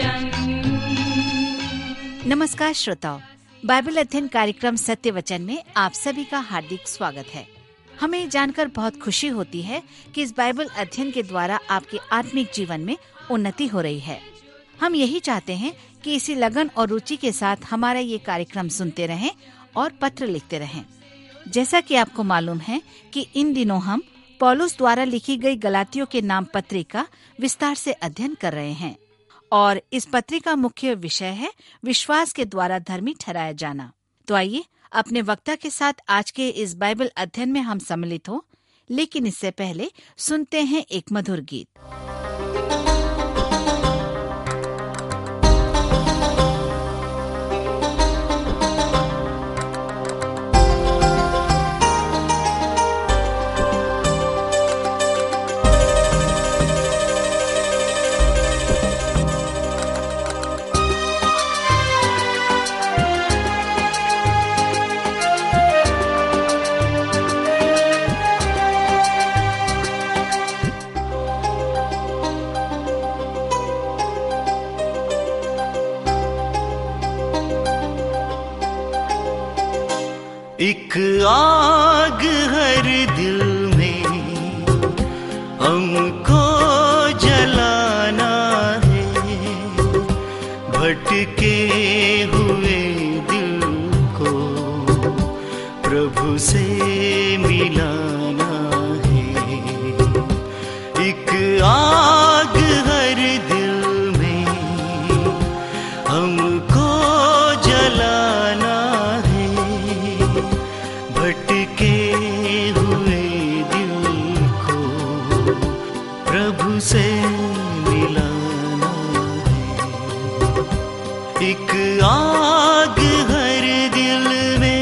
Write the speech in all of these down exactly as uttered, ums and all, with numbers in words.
वचन। नमस्कार श्रोताओ, बाइबल अध्ययन कार्यक्रम सत्य वचन में आप सभी का हार्दिक स्वागत है। हमें जानकर बहुत खुशी होती है कि इस बाइबल अध्ययन के द्वारा आपके आत्मिक जीवन में उन्नति हो रही है। हम यही चाहते हैं कि इसी लगन और रुचि के साथ हमारा ये कार्यक्रम सुनते रहें और पत्र लिखते रहें। जैसा कि आपको मालूम है कि इन दिनों हम पौलुस द्वारा लिखी गई गलातियों के नाम पत्रिका विस्तार से अध्ययन कर रहे हैं और इस पत्रिका मुख्य विषय है विश्वास के द्वारा धर्मी ठहराया जाना। तो आइए अपने वक्ता के साथ आज के इस बाइबल अध्ययन में हम सम्मिलित हो, लेकिन इससे पहले सुनते हैं एक मधुर गीत। एक आग हर दिल में हमको जलाना है, भटके हुए दिल को प्रभु से मिलाना है। एक आग हर दिल में हमको जलाना है, भटके हुए दिल को प्रभु से मिलाना है। एक आग हर दिल में।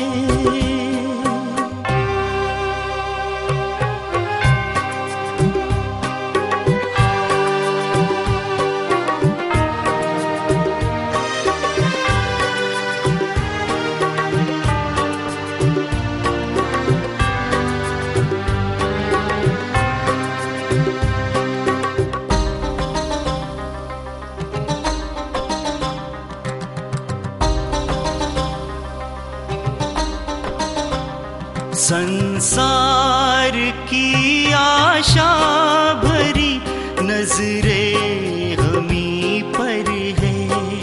संसार की आशा भरी नजरें हमी पर है,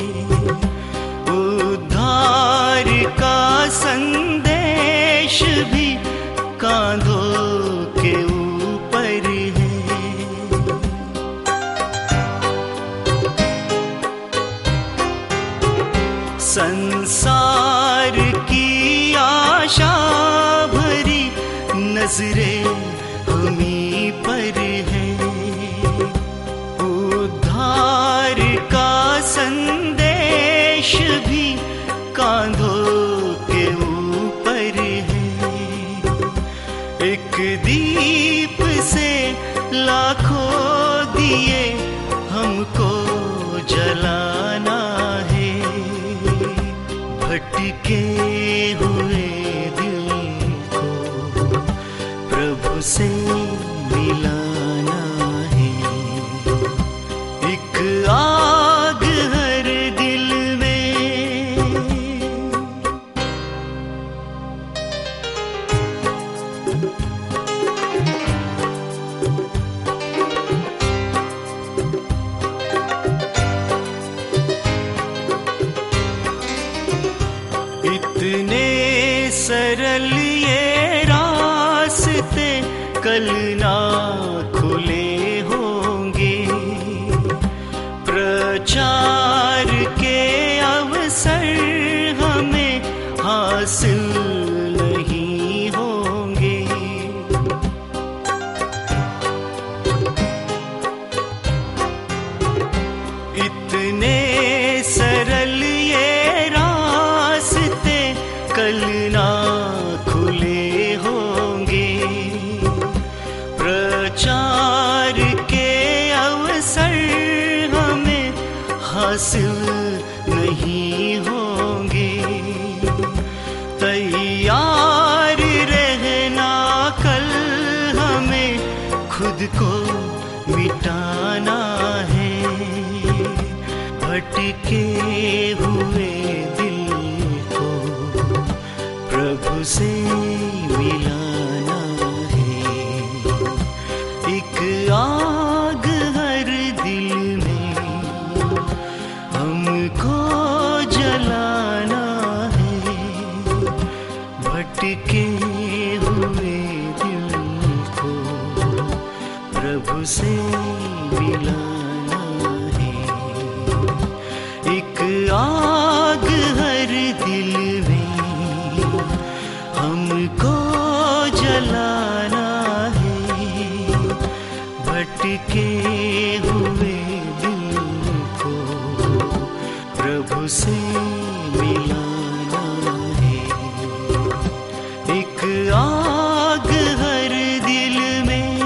उद्धार का संदेश भी कांधों के ऊपर है। संसार की आशा नजरें हमी पर है, उद्धार का संदेश भी कांधों के ऊपर है। एक दीप से लाखों दिए हमको जलाना है, भटके हुए प्रभु से मिलाना है। एक आग हर दिल में। इतने सरल ये रास्ते कल ना खुले होंगे, प्रचार के अवसर हमें हासिल नहीं होंगे। इतने सरल ये रास्ते कल ना खुले होंगे, प्रचार के अवसर हमें हासिल नहीं होंगे। तैयार रहना कल हमें खुद को मिटाना है, भटके हुए दिल को प्रभु से मिलाना है। एक आग हर दिल में हमको जलाना है। भटके हुए दिल को प्रभु से मिलाना है। एक आग हर दिल में हमको जलाना है। भटके हुए दिल को प्रभु से मिलाना है। एक आग हर दिल में।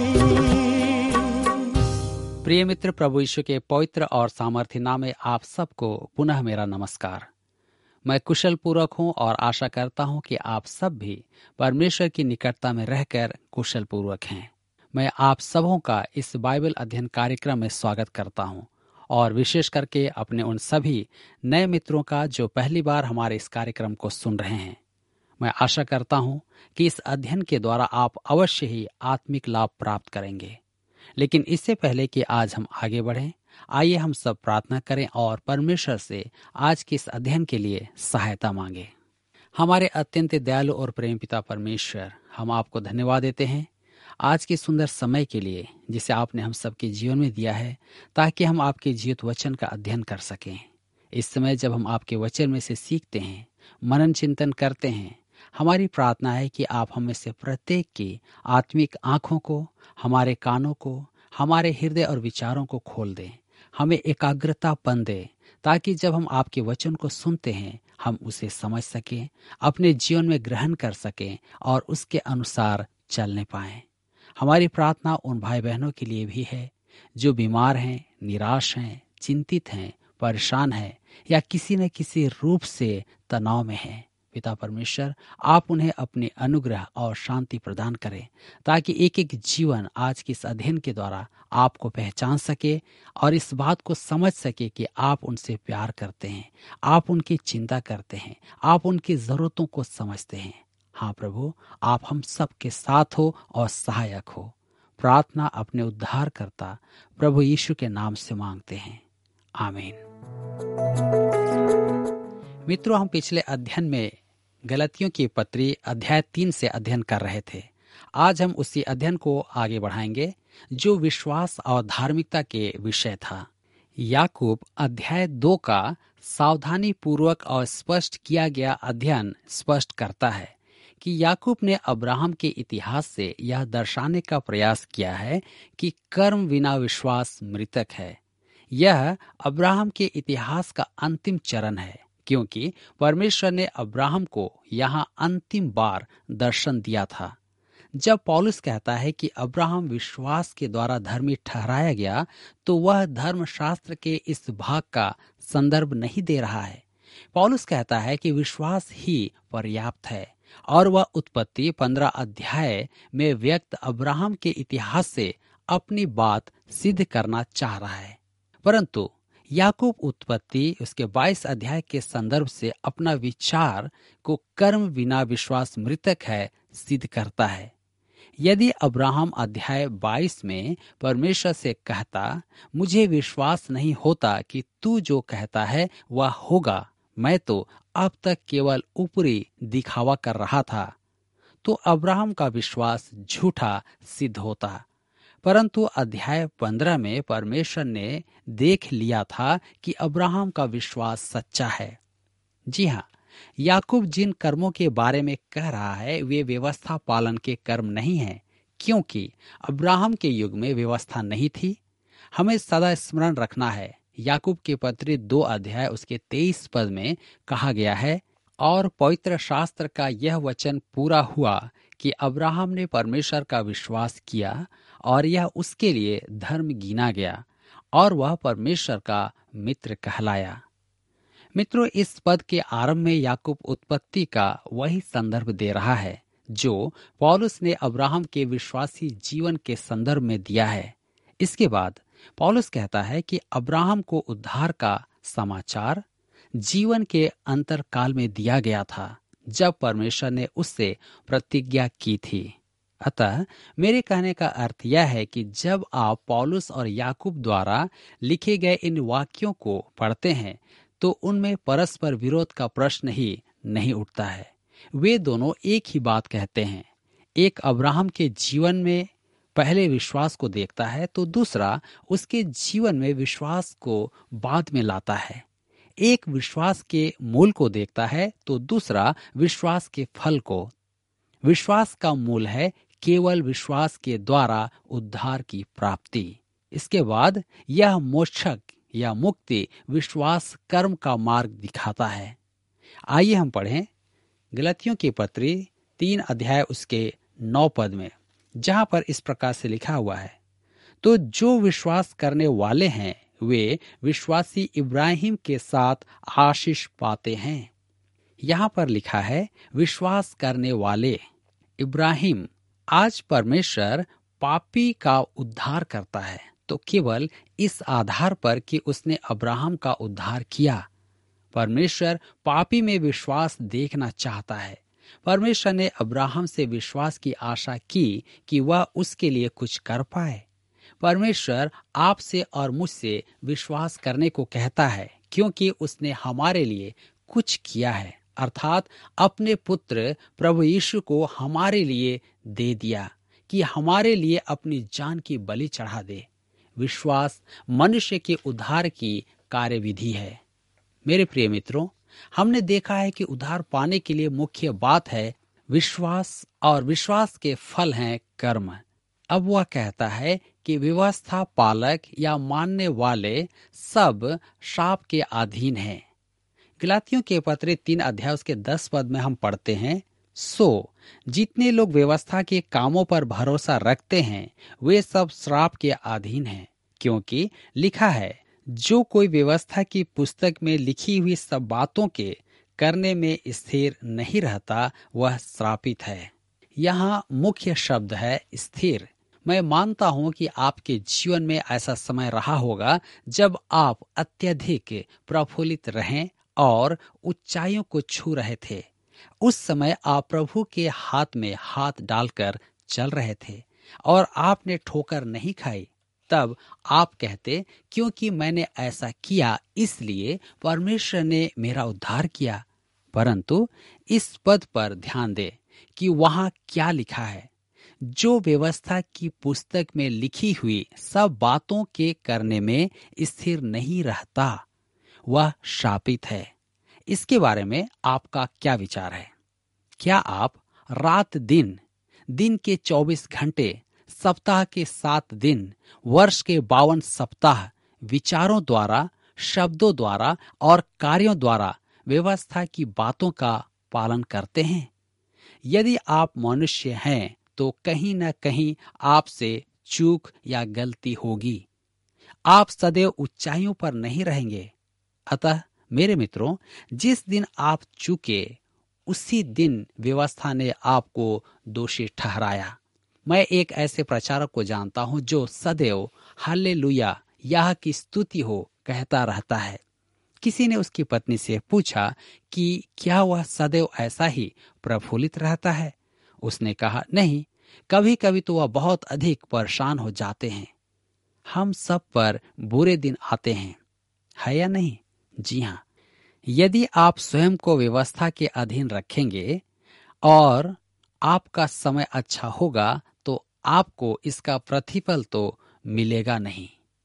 प्रिय मित्र, प्रभु यीशु के पवित्र और सामर्थ्य नाम में आप सबको पुनः मेरा नमस्कार। मैं कुशल पूर्वक हूँ और आशा करता हूँ कि आप सब भी परमेश्वर की निकटता में रहकर कुशल पूर्वक हैं। मैं आप सबों का इस बाइबल अध्ययन कार्यक्रम में स्वागत करता हूँ और विशेष करके अपने उन सभी नए मित्रों का जो पहली बार हमारे इस कार्यक्रम को सुन रहे हैं। मैं आशा करता हूँ कि इस अध्ययन के द्वारा आप अवश्य ही आत्मिक लाभ प्राप्त करेंगे। लेकिन इससे पहले कि आज हम आगे बढ़ें, आइए हम सब प्रार्थना करें और परमेश्वर से आज के इस अध्ययन के लिए सहायता मांगे। हमारे अत्यंत दयालु और प्रेम पिता परमेश्वर, हम आपको धन्यवाद देते हैं आज के सुंदर समय के लिए जिसे आपने हम सबके जीवन में दिया है, ताकि हम आपके जीवित वचन का अध्ययन कर सकें। इस समय जब हम आपके वचन में से सीखते हैं, मनन चिंतन करते हैं, हमारी प्रार्थना है कि आप हमें से प्रत्येक की आत्मिक आंखों को, हमारे कानों को, हमारे हृदय और विचारों को खोल दें। हमें एकाग्रतापन दें, ताकि जब हम आपके वचन को सुनते हैं हम उसे समझ सकें, अपने जीवन में ग्रहण कर सकें और उसके अनुसार चलने पाएं। हमारी प्रार्थना उन भाई बहनों के लिए भी है जो बीमार हैं, निराश हैं, चिंतित हैं, परेशान हैं या किसी न किसी रूप से तनाव में हैं। पिता परमेश्वर, आप उन्हें अपने अनुग्रह और शांति प्रदान करें, ताकि एक एक जीवन आज के इस अध्ययन के द्वारा आपको पहचान सके और इस बात को समझ सके कि आप उनसे प्यार करते हैं, आप उनकी चिंता करते हैं, आप उनकी जरूरतों को समझते हैं। हाँ प्रभु, आप हम सब के साथ हो और सहायक हो। प्रार्थना अपने उद्धारकर्ता प्रभु यीशु के नाम से मांगते हैं, आमीन। मित्रों, हम पिछले अध्ययन में गलतियों की पत्री अध्याय तीन से अध्ययन कर रहे थे। आज हम उसी अध्ययन को आगे बढ़ाएंगे जो विश्वास और धार्मिकता के विषय था। याकूब अध्याय दो का सावधानी पूर्वक और स्पष्ट किया गया अध्ययन स्पष्ट करता है कि याकूब ने अब्राहम के इतिहास से यह दर्शाने का प्रयास किया है कि कर्म बिना विश्वास मृतक है। यह अब्राहम के इतिहास का अंतिम चरण है, क्योंकि परमेश्वर ने अब्राहम को यहाँ अंतिम बार दर्शन दिया था। जब पौलुस कहता है कि अब्राहम विश्वास के द्वारा धर्मी ठहराया गया, तो वह धर्मशास्त्र के इस भाग का संदर्भ नहीं दे रहा है। पौलुस कहता है कि विश्वास ही पर्याप्त है और वह उत्पत्ति पंद्रह अध्याय में व्यक्त अब्राहम के इतिहास से अपनी बात सिद्ध करना चाह रहा है। परंतु याकूब उत्पत्ति उसके बाईस अध्याय के संदर्भ से अपना विचार को कर्म बिना विश्वास मृतक है सिद्ध करता है। यदि अब्राहम अध्याय बाईस में परमेश्वर से कहता, मुझे विश्वास नहीं होता कि तू जो कहता है वह होगा, मैं तो अब तक केवल ऊपरी दिखावा कर रहा था, तो अब्राहम का विश्वास झूठा सिद्ध होता। परंतु अध्याय पंद्रह में परमेश्वर ने देख लिया था कि अब्राहम का विश्वास सच्चा है। जी हाँ, याकूब जिन कर्मों के बारे में कह रहा है वे व्यवस्था पालन के कर्म नहीं हैं, क्योंकि अब्राहम के युग में व्यवस्था नहीं थी। हमें सदा स्मरण रखना है, याकूब के पत्री दो अध्याय उसके तेईस पद में कहा गया है, और पवित्र शास्त्र का यह वचन पूरा हुआ कि अब्राहम ने परमेश्वर का विश्वास किया और यह उसके लिए धर्म गिना गया और वह परमेश्वर का मित्र कहलाया। मित्रों, इस पद के आरंभ में याकूब उत्पत्ति का वही संदर्भ दे रहा है जो पौलुस ने अब्राहम के विश्वासी जीवन के संदर्भ में दिया है। इसके बाद पौलुस कहता है कि अब्राहम को उद्धार का समाचार जीवन के अंतरकाल में दिया गया था, जब परमेश्वर ने उससे प्रतिज्ञा की थी। अतः मेरे कहने का अर्थ यह है कि जब आप पौलुस और याकूब द्वारा लिखे गए इन वाक्यों को पढ़ते हैं तो उनमें परस्पर विरोध का प्रश्न ही नहीं उठता है। वे दोनों एक ही बात कहते हैं। एक अब्राहम के जीवन में पहले विश्वास को देखता है तो दूसरा उसके जीवन में विश्वास को बाद में लाता है। एक विश्वास के मूल को देखता है तो दूसरा विश्वास के फल को। विश्वास का मूल है केवल विश्वास के द्वारा उद्धार की प्राप्ति। इसके बाद यह मोक्षक या मुक्ति विश्वास कर्म का मार्ग दिखाता है। आइए हम पढ़ें गलतियों की पत्री तीन अध्याय उसके नौ पद में, जहां पर इस प्रकार से लिखा हुआ है, तो जो विश्वास करने वाले हैं वे विश्वासी इब्राहिम के साथ आशीष पाते हैं। यहां पर लिखा है विश्वास करने वाले। इब्राहिम, आज परमेश्वर पापी का उद्धार करता है तो केवल इस आधार पर कि उसने अब्राहम का उद्धार किया। परमेश्वर पापी में विश्वास देखना चाहता है। परमेश्वर ने अब्राहम से विश्वास की आशा की कि वह उसके लिए कुछ कर पाए। परमेश्वर आपसे और मुझसे विश्वास करने को कहता है क्योंकि उसने हमारे लिए कुछ किया है, अर्थात अपने पुत्र प्रभु यीशु को हमारे लिए दे दिया कि हमारे लिए अपनी जान की बलि चढ़ा दे। विश्वास मनुष्य के उद्धार की कार्यविधि है। मेरे प्रिय मित्रों, हमने देखा है कि उद्धार पाने के लिए मुख्य बात है विश्वास, और विश्वास के फल हैं कर्म। अब वह कहता है कि व्यवस्था पालक या मानने वाले सब शाप के अधीन हैं। गलातियों के पत्र तीन अध्याय उसके दस पद में हम पढ़ते हैं, सो जितने लोग व्यवस्था के कामों पर भरोसा रखते हैं वे सब श्राप के अधीन हैं, क्योंकि लिखा है जो कोई व्यवस्था की पुस्तक में लिखी हुई सब बातों के करने में स्थिर नहीं रहता वह श्रापित है। यहाँ मुख्य शब्द है स्थिर। मैं मानता हूँ कि आपके जीवन में ऐसा समय रहा होगा जब आप अत्यधिक प्रफुल्लित रहें और ऊंचाइयों को छू रहे थे। उस समय आप प्रभु के हाथ में हाथ डालकर चल रहे थे और आपने ठोकर नहीं खाई। तब आप कहते, क्योंकि मैंने ऐसा किया इसलिए परमेश्वर ने मेरा उद्धार किया। परंतु इस पद पर ध्यान दें कि वहां क्या लिखा है, जो व्यवस्था की पुस्तक में लिखी हुई सब बातों के करने में स्थिर नहीं रहता वह शापित है। इसके बारे में आपका क्या विचार है? क्या आप रात दिन, दिन के चौबीस घंटे, सप्ताह के सात दिन, वर्ष के बावन सप्ताह विचारों द्वारा, शब्दों द्वारा और कार्यों द्वारा व्यवस्था की बातों का पालन करते हैं? यदि आप मनुष्य हैं तो कहीं न कहीं आपसे चूक या गलती होगी। आप सदैव ऊंचाइयों पर नहीं रहेंगे। अतः मेरे मित्रों, जिस दिन आप चूके उसी दिन व्यवस्था ने आपको दोषी ठहराया। मैं एक ऐसे प्रचारक को जानता हूं जो सदैव हालेलुया, यह की स्तुति हो कहता रहता है। किसी ने उसकी पत्नी से पूछा कि क्या वह सदैव ऐसा ही प्रफुल्लित रहता है? उसने कहा, नहीं, कभी कभी तो वह बहुत अधिक परेशान हो जाते हैं। हम सब पर बुरे दिन आते हैं, है या नहीं? जी हाँ। यदि आप स्वयं को व्यवस्था के अधीन रखेंगे और आपका समय अच्छा होगा तो आपको इसका प्रतिफल तो मिलेगा नहीं।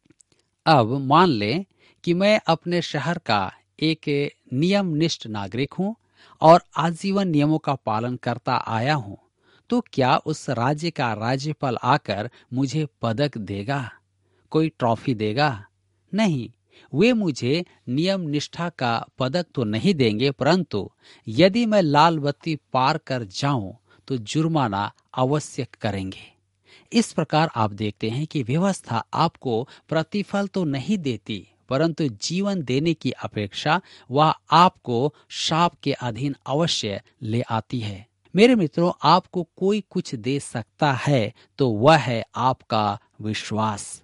अब मान लें कि मैं अपने शहर का एक नियमनिष्ठ नागरिक हूं और आजीवन नियमों का पालन करता आया हूं, तो क्या उस राज्य का राज्यपाल आकर मुझे पदक देगा, कोई ट्रॉफी देगा? नहीं, वे मुझे नियम निष्ठा का पदक तो नहीं देंगे, परंतु यदि मैं लाल बत्ती पार कर जाऊं तो जुर्माना अवश्य करेंगे। इस प्रकार आप देखते हैं कि व्यवस्था आपको प्रतिफल तो नहीं देती, परंतु जीवन देने की अपेक्षा वह आपको शाप के अधीन अवश्य ले आती है। मेरे मित्रों, आपको कोई कुछ दे सकता है तो वह है आपका विश्वास।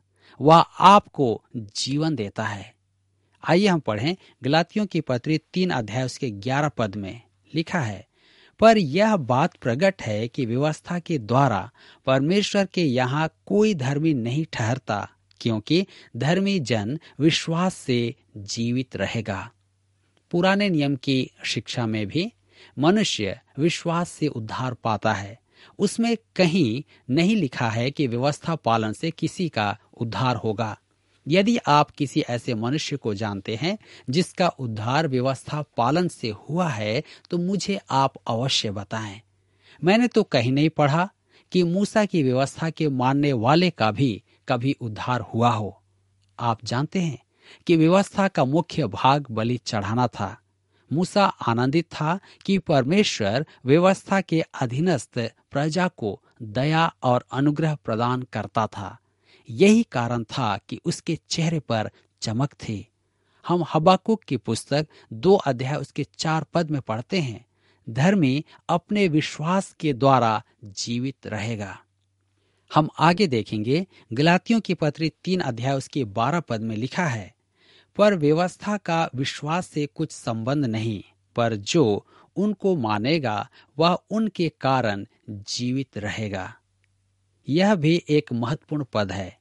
वह आपको जीवन देता है। आइए हम पढ़ें गलातियों की पत्री तीन अध्याय उसके ग्यारह पद में लिखा है, पर यह बात प्रकट है कि व्यवस्था के द्वारा परमेश्वर के यहाँ कोई धर्मी नहीं ठहरता, क्योंकि धर्मी जन विश्वास से जीवित रहेगा। पुराने नियम की शिक्षा में भी मनुष्य विश्वास से उद्धार पाता है। उसमें कहीं नहीं लिखा है कि व्यवस्था पालन से किसी का उद्धार होगा। यदि आप किसी ऐसे मनुष्य को जानते हैं जिसका उद्धार व्यवस्था पालन से हुआ है, तो मुझे आप अवश्य बताएं। मैंने तो कहीं नहीं पढ़ा कि मूसा की व्यवस्था के मानने वाले का भी कभी उद्धार हुआ हो। आप जानते हैं कि व्यवस्था का मुख्य भाग बलि चढ़ाना था। मूसा आनंदित था कि परमेश्वर व्यवस्था के अधीनस्थ प्रजा को दया और अनुग्रह प्रदान करता था। यही कारण था कि उसके चेहरे पर चमक थी। हम हबाकुक की पुस्तक दो अध्याय उसके चार पद में पढ़ते हैं, धर्मी अपने विश्वास के द्वारा जीवित रहेगा। हम आगे देखेंगे गलातियों की पत्री तीन अध्याय उसके बारह पद में लिखा है, पर व्यवस्था का विश्वास से कुछ संबंध नहीं, पर जो उनको मानेगा वह उनके कारण जीवित रहेगा। यह भी एक महत्वपूर्ण पद है।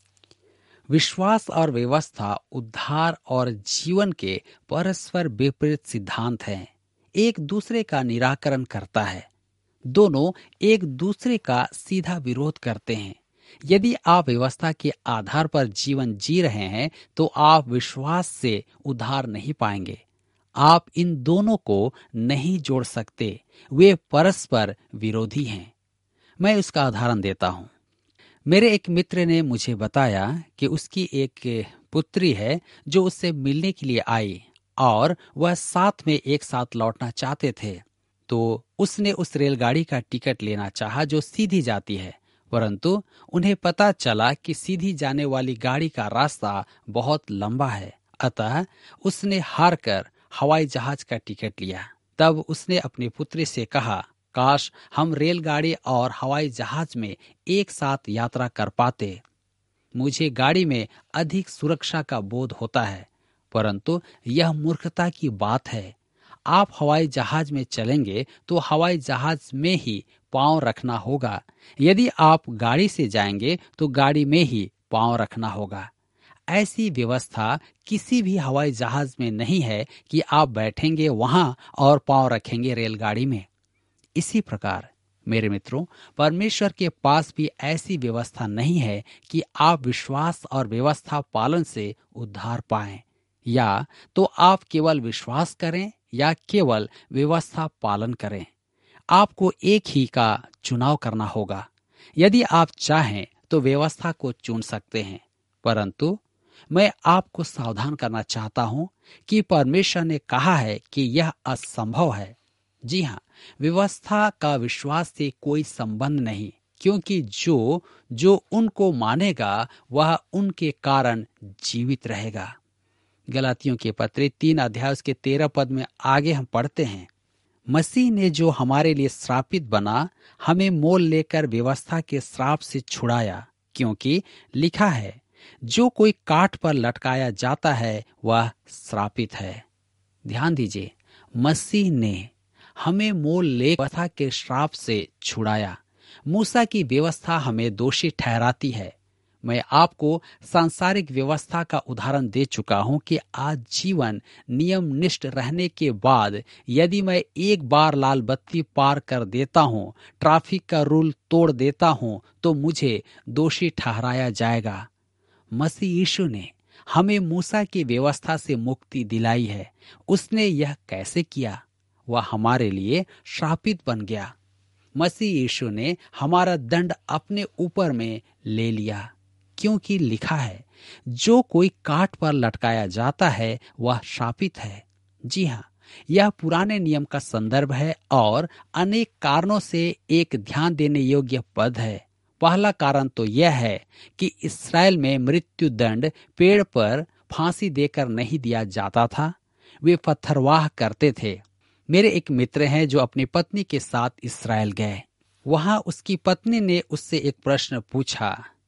विश्वास और व्यवस्था उद्धार और जीवन के परस्पर विपरीत सिद्धांत हैं। एक दूसरे का निराकरण करता है। दोनों एक दूसरे का सीधा विरोध करते हैं। यदि आप व्यवस्था के आधार पर जीवन जी रहे हैं तो आप विश्वास से उद्धार नहीं पाएंगे। आप इन दोनों को नहीं जोड़ सकते, वे परस्पर विरोधी हैं। मैं इसका उदाहरण देता हूं। मेरे एक मित्र ने मुझे बताया कि उसकी एक पुत्री है जो उससे मिलने के लिए आई और वह साथ में एक साथ लौटना चाहते थे। तो उसने उस रेलगाड़ी का टिकट लेना चाहा जो सीधी जाती है, परंतु उन्हें पता चला कि सीधी जाने वाली गाड़ी का रास्ता बहुत लंबा है। अतः उसने हार कर हवाई जहाज का टिकट लिया। तब उसने अपनी पुत्री से कहा, काश हम रेलगाड़ी और हवाई जहाज में एक साथ यात्रा कर पाते। मुझे गाड़ी में अधिक सुरक्षा का बोध होता है, परंतु यह मूर्खता की बात है। आप हवाई जहाज में चलेंगे तो हवाई जहाज में ही पांव रखना होगा। यदि आप गाड़ी से जाएंगे तो गाड़ी में ही पांव रखना होगा। ऐसी व्यवस्था किसी भी हवाई जहाज में नहीं है कि आप बैठेंगे वहां और पांव रखेंगे रेलगाड़ी में। इसी प्रकार मेरे मित्रों, परमेश्वर के पास भी ऐसी व्यवस्था नहीं है कि आप विश्वास और व्यवस्था पालन से उद्धार पाएं। या तो आप केवल विश्वास करें या केवल व्यवस्था पालन करें। आपको एक ही का चुनाव करना होगा। यदि आप चाहें तो व्यवस्था को चुन सकते हैं, परंतु मैं आपको सावधान करना चाहता हूं कि परमेश्वर ने कहा है कि यह असंभव है। जी हाँ, व्यवस्था का विश्वास से कोई संबंध नहीं, क्योंकि जो जो उनको मानेगा वह उनके कारण जीवित रहेगा। गलातियों के पत्र तीन अध्याय उसके तेरह पद में आगे हम पढ़ते हैं, मसीह ने जो हमारे लिए श्रापित बना, हमें मोल लेकर व्यवस्था के श्राप से छुड़ाया, क्योंकि लिखा है, जो कोई काठ पर लटकाया जाता है वह श्रापित है। ध्यान दीजिए, मसीह ने हमें मोल ले व्यवस्था के श्राप से छुड़ाया। मूसा की व्यवस्था हमें दोषी ठहराती है। मैं आपको सांसारिक व्यवस्था का उदाहरण दे चुका हूं कि आज जीवन नियम निष्ठ रहने के बाद यदि मैं एक बार लाल बत्ती पार कर देता हूं, ट्रैफिक का रूल तोड़ देता हूं, तो मुझे दोषी ठहराया जाएगा। मसीह यीशु ने हमें मूसा की व्यवस्था से मुक्ति दिलाई है। उसने यह कैसे किया? वह हमारे लिए श्रापित बन गया। मसीह यीशु ने हमारा दंड अपने ऊपर में ले लिया, क्योंकि लिखा है, जो कोई काठ पर लटकाया जाता है वह श्रापित है। जी हाँ, यह पुराने नियम का संदर्भ है और अनेक कारणों से एक ध्यान देने योग्य पद है। पहला कारण तो यह है कि इस्राएल में मृत्यु दंड पेड़ पर फांसी देकर नहीं दिया जाता था, वे पत्थरवाह करते थे। मेरे एक मित्र हैं जो अपनी पत्नी के साथ इस्राएल गए। वहां उसकी पत्नी ने उससे एक प्रश्न पूछा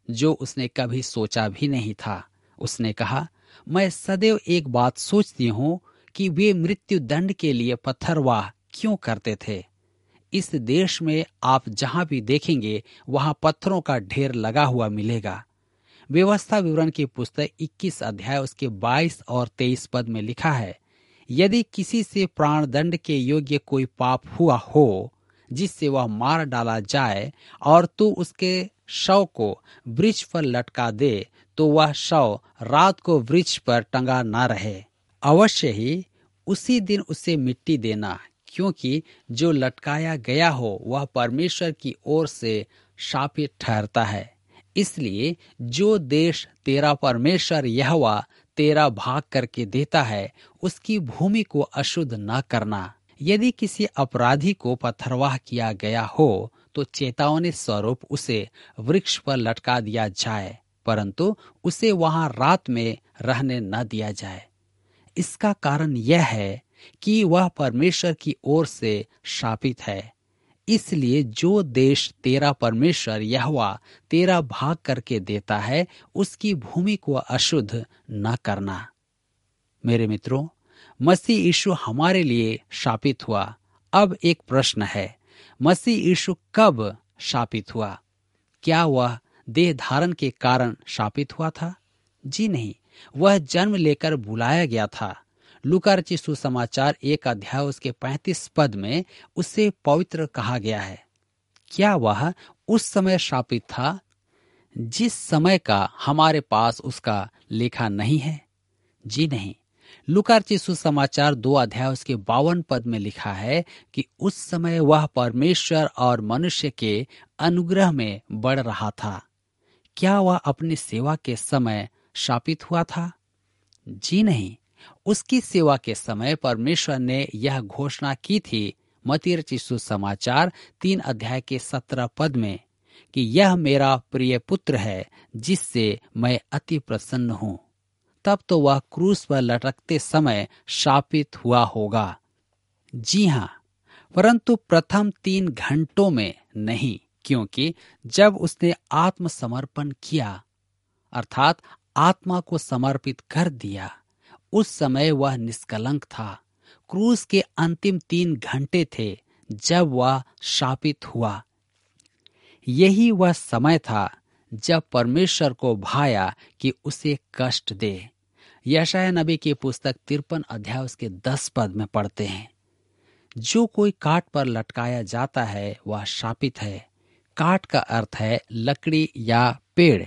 जो उसने कभी सोचा भी नहीं था। उसने कहा, मैं सदैव एक बात सोचती हूँ कि वे मृत्यु दंड के लिए पत्थरवाह क्यों करते थे। इस देश में आप जहां भी देखेंगे वहां पत्थरों का ढेर लगा हुआ मिलेगा। व्यवस्था विवरण की पुस्तक इक्कीस अध्याय उसके बाईस और तेईस पद में लिखा है, यदि किसी से प्राण दंड के योग्य कोई पाप हुआ हो जिससे वह मार डाला जाए और तू उसके शव को वृक्ष पर लटका दे, तो वह शव रात को वृक्ष पर टंगा न रहे। अवश्य ही उसी दिन उसे मिट्टी देना, क्योंकि जो लटकाया गया हो वह परमेश्वर की ओर से शापित ठहरता है। इसलिए जो देश तेरा परमेश्वर यहोवा तेरा भाग करके देता है, उसकी भूमि को अशुद्ध न करना। यदि किसी अपराधी को पत्थरवाह किया गया हो तो चेतावनी स्वरूप उसे वृक्ष पर लटका दिया जाए, परंतु उसे वहां रात में रहने न दिया जाए। इसका कारण यह है कि वह परमेश्वर की ओर से शापित है। इसलिए जो देश तेरा परमेश्वर यहोवा तेरा भाग करके देता है, उसकी भूमि को अशुद्ध न करना। मेरे मित्रों, मसीह यीशु हमारे लिए शापित हुआ। अब एक प्रश्न है, मसीह यीशु कब शापित हुआ? क्या वह देह धारण के कारण शापित हुआ था? जी नहीं, वह जन्म लेकर बुलाया गया था। लूका रचित सुसमाचार एक अध्याय उसके पैंतीस पद में उसे पवित्र कहा गया है। क्या वह उस समय शापित था जिस समय का हमारे पास उसका लेखा नहीं है? जी नहीं। लूका रचित सुसमाचार दो अध्याय उसके बावन पद में लिखा है कि उस समय वह परमेश्वर और मनुष्य के अनुग्रह में बढ़ रहा था। क्या वह अपनी सेवा के समय शापित हुआ था? जी नहीं। उसकी सेवा के समय परमेश्वर ने यह घोषणा की थी, मत्ती रचित सुसमाचार तीन अध्याय के सत्रह पद में, कि यह मेरा प्रिय पुत्र है जिससे मैं अति प्रसन्न हूँ। तब तो वह क्रूस पर लटकते समय शापित हुआ होगा। जी हाँ, परंतु प्रथम तीन घंटों में नहीं, क्योंकि जब उसने आत्मसमर्पण किया, अर्थात आत्मा को समर्पित कर दिया, उस समय वह निष्कलंक था। क्रूस के अंतिम तीन घंटे थे जब वह शापित हुआ। यही वह समय था जब परमेश्वर को भाया कि उसे कष्ट दे। यशायाह नबी की पुस्तक तिरपन अध्याय उसके दस पद में पढ़ते हैं, जो कोई काट पर लटकाया जाता है वह शापित है। काट का अर्थ है लकड़ी या पेड़।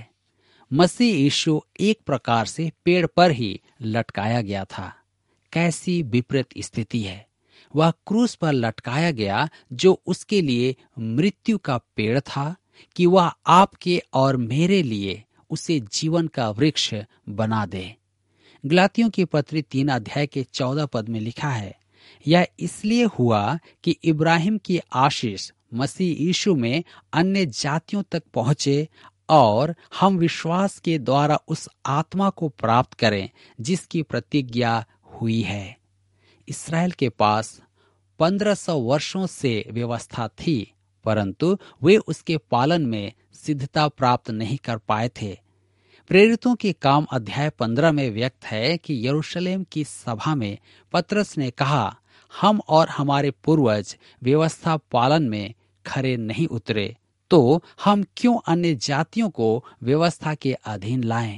मसीह यीशु एक प्रकार से पेड़ पर ही लटकाया गया था। कैसी विपरीत स्थिति है। वह क्रूस पर लटकाया गया जो उसके लिए मृत्यु का पेड़ था, कि वह आपके और मेरे लिए उसे जीवन का वृक्ष बना दे। गलातियों की पत्री तीन अध्याय के चौदह पद में लिखा है, यह इसलिए हुआ कि इब्राहिम की आशीष मसीह यीशु में अन्य जातियों तक पहुंचे और हम विश्वास के द्वारा उस आत्मा को प्राप्त करें जिसकी प्रतिज्ञा हुई है। इस्राएल के पास पंद्रह सौ वर्षों से व्यवस्था थी, परंतु वे उसके पालन में सिद्धता प्राप्त नहीं कर पाए थे। प्रेरितों के काम अध्याय पंद्रह में व्यक्त है कि यरूशलेम की सभा में पतरस ने कहा, हम और हमारे पूर्वज व्यवस्था पालन में खरे नहीं उतरे, तो हम क्यों अन्य जातियों को व्यवस्था के अधीन लाएं?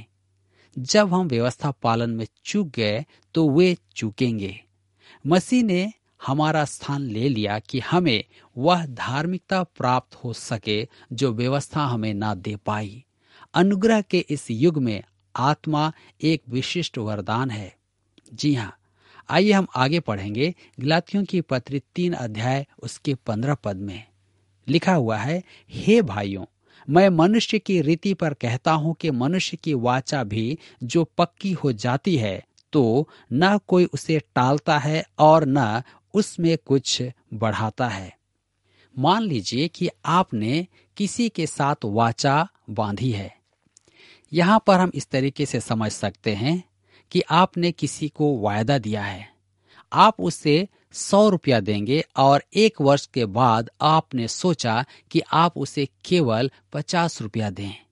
जब हम व्यवस्था पालन में चूक गए तो वे चूकेंगे। मसीह ने हमारा स्थान ले लिया कि हमें वह धार्मिकता प्राप्त हो सके जो व्यवस्था हमें ना दे पाई। अनुग्रह के इस युग में आत्मा एक विशिष्ट वरदान है। जी हाँ, आइए हम आगे पढ़ेंगे। गलातियों की पत्री तीन अध्याय उसके पंद्रह पद में लिखा हुआ है, हे भाइयों, मैं मनुष्य की रीति पर कहता हूं कि मनुष्य की वाचा भी जो पक्की हो जाती है तो न कोई उसे टालता है और न उसमें कुछ बढ़ाता है। मान लीजिए कि आपने किसी के साथ वाचा बांधी है। यहाँ पर हम इस तरीके से समझ सकते हैं कि आपने किसी को वायदा दिया है, आप उससे सौ रुपया देंगे और एक वर्ष के बाद आपने सोचा कि आप उसे केवल पचास रुपया दें।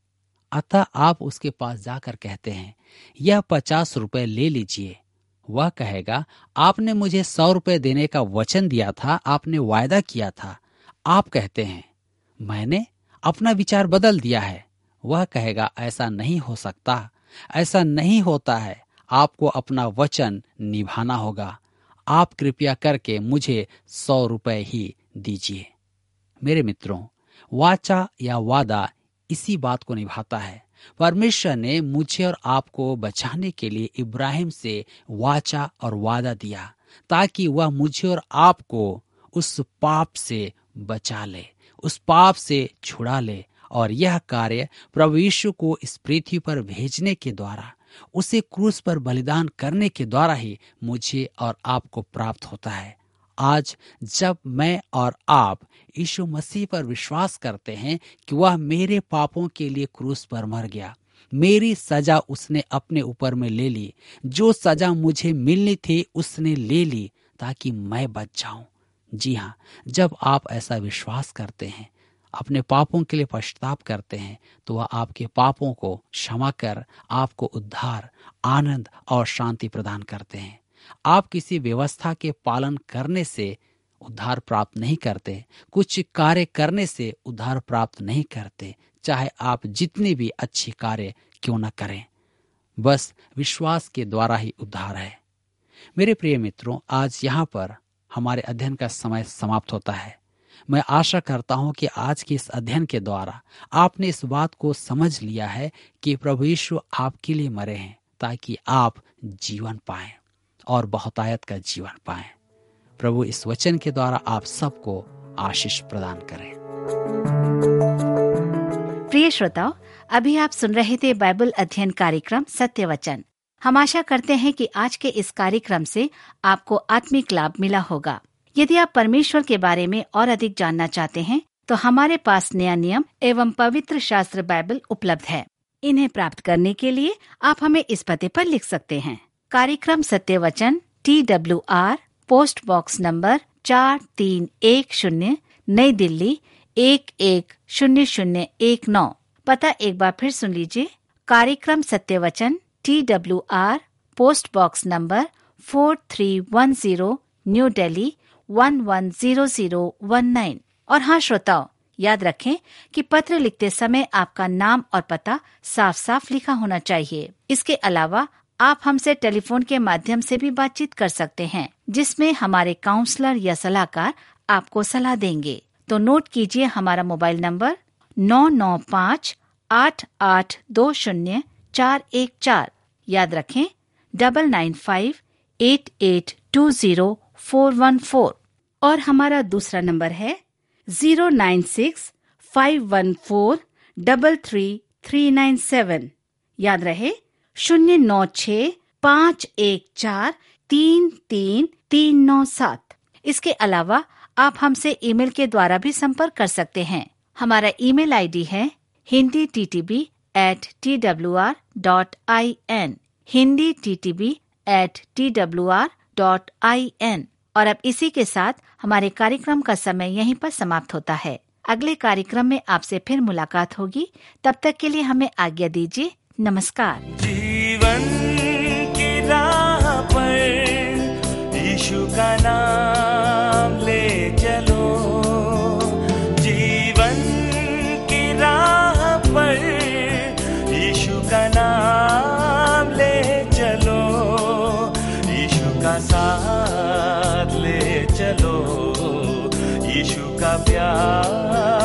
अतः आप उसके पास जाकर कहते हैं, यह पचास रुपए ले लीजिए। वह कहेगा, आपने मुझे सौ रुपए देने का वचन दिया था, आपने वायदा किया था। आप कहते हैं, मैंने अपना विचार बदल दिया है। वह कहेगा, ऐसा नहीं हो सकता, ऐसा नहीं होता है, आपको अपना वचन निभाना होगा। आप कृपया करके मुझे सौ रुपए ही दीजिए। मेरे मित्रों, वाचा या वादा इसी बात को निभाता है। परमेश्वर ने मुझे और आपको बचाने के लिए इब्राहिम से वाचा और वादा दिया, ताकि वह मुझे और आपको उस पाप से बचा ले, उस पाप से छुड़ा ले। और यह कार्य प्रभु यीशु को इस पृथ्वी पर भेजने के द्वारा, उसे क्रूस पर बलिदान करने के द्वारा ही मुझे और आपको प्राप्त होता है। आज जब मैं और आप यीशु मसीह पर विश्वास करते हैं कि वह मेरे पापों के लिए क्रूस पर मर गया, मेरी सजा उसने अपने ऊपर में ले ली, जो सजा मुझे मिलनी थी उसने ले ली, ताकि मैं बच जाऊं। जी हाँ, जब आप ऐसा विश्वास करते हैं, अपने पापों के लिए पश्चाताप करते हैं, तो वह आपके पापों को क्षमा कर आपको उद्धार, आनंद और शांति प्रदान करते हैं। आप किसी व्यवस्था के पालन करने से उद्धार प्राप्त नहीं करते, कुछ कार्य करने से उद्धार प्राप्त नहीं करते, चाहे आप जितनी भी अच्छी कार्य क्यों न करें। बस विश्वास के द्वारा ही उद्धार है। मेरे प्रिय मित्रों, आज यहाँ पर हमारे अध्ययन का समय समाप्त होता है। मैं आशा करता हूं कि आज के इस अध्ययन के द्वारा आपने इस बात को समझ लिया है कि प्रभु यीशु आपके लिए मरे हैं, ताकि आप जीवन पाएं और बहुतायत का जीवन पाएं। प्रभु इस वचन के द्वारा आप सबको आशीष प्रदान करें। प्रिय श्रोताओ, अभी आप सुन रहे थे बाइबल अध्ययन कार्यक्रम सत्य वचन। हम आशा करते हैं कि आज के इस कार्यक्रम से आपको आत्मिक लाभ मिला होगा। यदि आप परमेश्वर के बारे में और अधिक जानना चाहते हैं, तो हमारे पास नया नियम एवं पवित्र शास्त्र बाइबल उपलब्ध है। इन्हें प्राप्त करने के लिए आप हमें इस पते पर लिख सकते हैं। कार्यक्रम Satya Vachan, T W R, post box number चार तीन एक शून्य, नई दिल्ली एक एक शून्य शून्य एक नौ। पता एक बार फिर सुन लीजिए। कार्यक्रम Satya Vachan, T W R, post box number four three one zero, new Delhi one one zero zero one nine. और हाँ श्रोताओ, याद रखें कि पत्र लिखते समय आपका नाम और पता साफ साफ लिखा होना चाहिए। इसके अलावा आप हमसे टेलीफोन के माध्यम से भी बातचीत कर सकते हैं, जिसमें हमारे काउंसलर या सलाहकार आपको सलाह देंगे। तो नोट कीजिए हमारा मोबाइल नंबर नौ नौ पाँच आठ आठ दो शून्य चार एक चार। याद रखें double nine five eight eight two zero four one four. और हमारा दूसरा नंबर है zero nine six five one four double three three nine seven. याद रहे शून्य नौ छ पाँच एक चार तीन तीन तीन नौ सात। इसके अलावा आप हमसे ईमेल के द्वारा भी संपर्क कर सकते हैं। हमारा ईमेल आईडी है Hindi T T B at T W R dot I N, Hindi T T B at T W R dot I N. और अब इसी के साथ हमारे कार्यक्रम का समय यहीं पर समाप्त होता है। अगले कार्यक्रम में आपसे फिर मुलाकात होगी। तब तक के लिए हमें आज्ञा दीजिए। नमस्कार। जीवन की राह पर यीशु का नाम ले चलो, जीवन की राह पर यीशु का नाम ले चलो, यीशु का साथ ले चलो, यीशु का प्यार